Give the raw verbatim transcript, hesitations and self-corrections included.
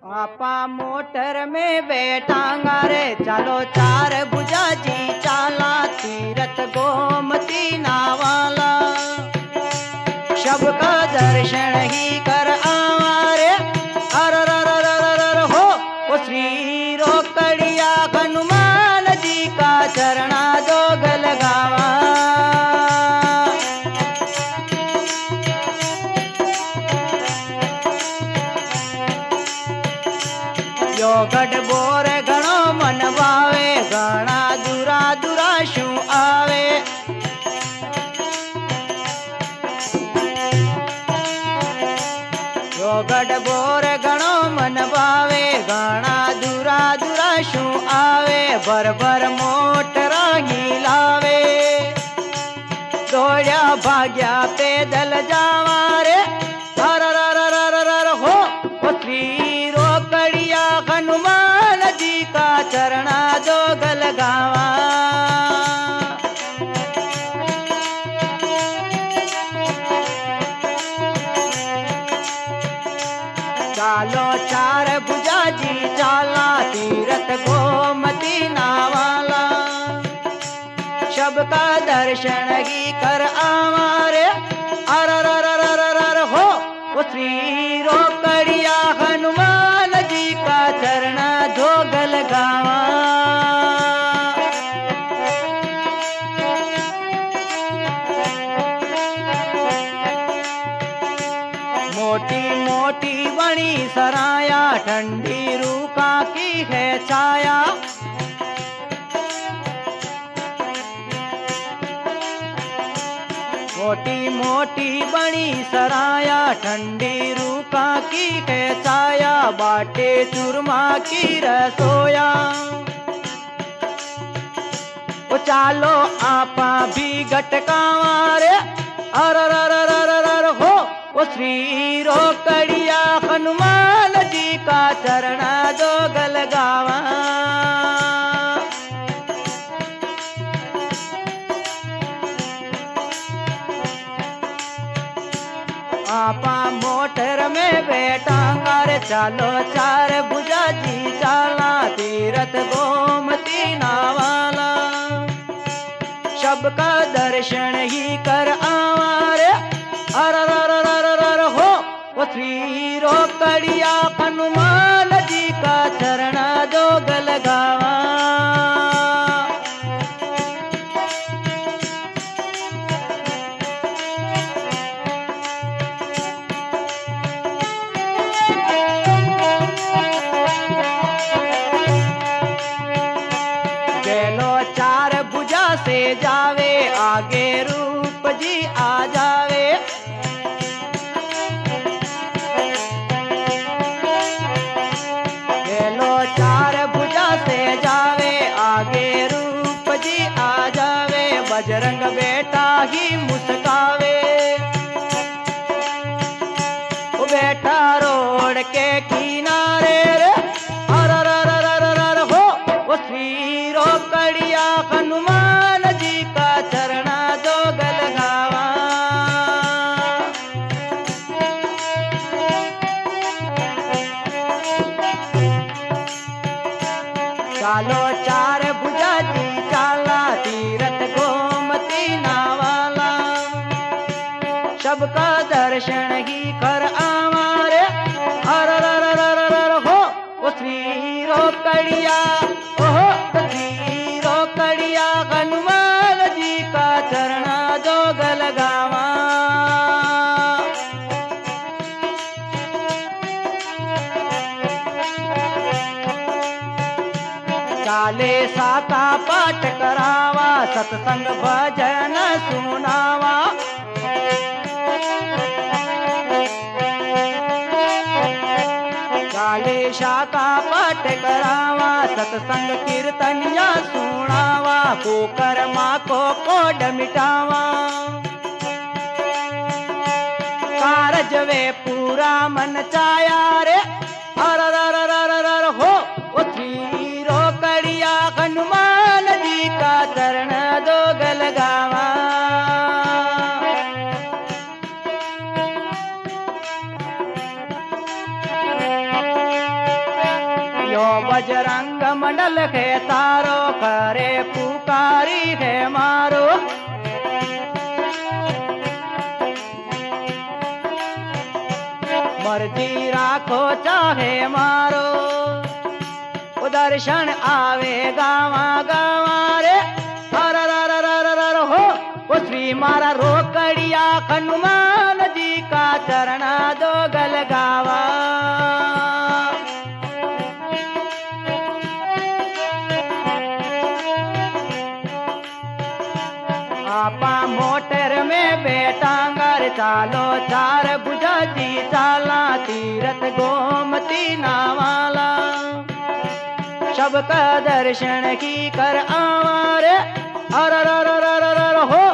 आपा मोटर में बैठांगा रे, चलो चार भुजा जी चाला, तीरथ गोमती नावाला। सबका दर्शन ही कर आवा रे, अर रर रर रर हो वो श्री रोकड़िया हनुमान जी का चरणा दोगल गावा। यो गढ़ बोर घणो मन भावे, घणा दूरा दूरा शू आवे। यो गढ़ बोर घणो मन भावे, घणा दूरा दूरा शू आवे। भर भर मोटरा ही लावे, दौड़या भाग्या पैदल जावा रे, हर रर रर रर हो वो श्री रोकड़िया हनुमान जी का चरणा दोगल गावा। चालो चार भुजा जी चाला, तीरथ गोमती नावाला। सबका दर्शन ही कर आवा रे, अर रर रर रर हो वो श्री रोकड़िया हनुमान जी का चरणा दोगल गावा। मोटी मोटी बड़ी सराया, ठंडी रूखा की है छाया। मोटी मोटी बड़ी सराया, ठंडी रूखा की है छाया। बाटे चूरमा की रसोया, ओ चालो आपा भी गटकावा रे, अर रर रर रर हो वो श्री रोकड़िया हनुमान जी का चरणा दोगल गावा। आपा मोटर में बैठांगा रे, चलो चार भुजा जी चाला, तीरथ गोमती नावाला। सबका दर्शन ही कर आवा रे, अर रर रर रर हो वो श्री रोकड़िया हनुमान जी का चरणा दोगल गावा। गैलो चार भुजा से जावे, आगे रूप जी आ जावे। गैलो चार भुजा से जावे, आगे रूप जी आ जावे। बजरंग बेटा ही मुस्कावे, वो बेटा रोड के किनारे रे, अर रर रर रर हो वो श्री रोकड़िया हनुमान जी का चरणा दोगल गावा। चालो चार भुजा जी चाला, तीरथ गोमती नावाला। सबका दर्शन ही कर आवा रे, अर रर रर रर हो वो श्री रोकड़िया, ओहो श्री रोकड़िया हनुमान जी का चरणा दोगल गावा। चाले साका पाठ करावा, सत्संग भजन सुनावा। चाले शाका पाठ करावा, सत्संग कीर्तनिया सुनावा। पोकर माँ को कोड मिटावा, कारज वे पूरा मन चाया रे, अर रर रर रर हो वो श्री रोकड़िया हनुमान जी का चरण दोगल गावा। यो बजरंग मंडल है तारो करे पुकारी है मारो मर्जी राखो चाहे मारो दर्शन आवे गावा गावा रे हर हर हर हर हो वो श्री मारा रोकड़िया हनुमान जी का चरणा दो गल गावा आपा मोटर में बेटांगर चालो चार बुझा जी चाला तीरथ गोमती नावाला सबका दर्शन की कर आवारे हर हर हर हर हो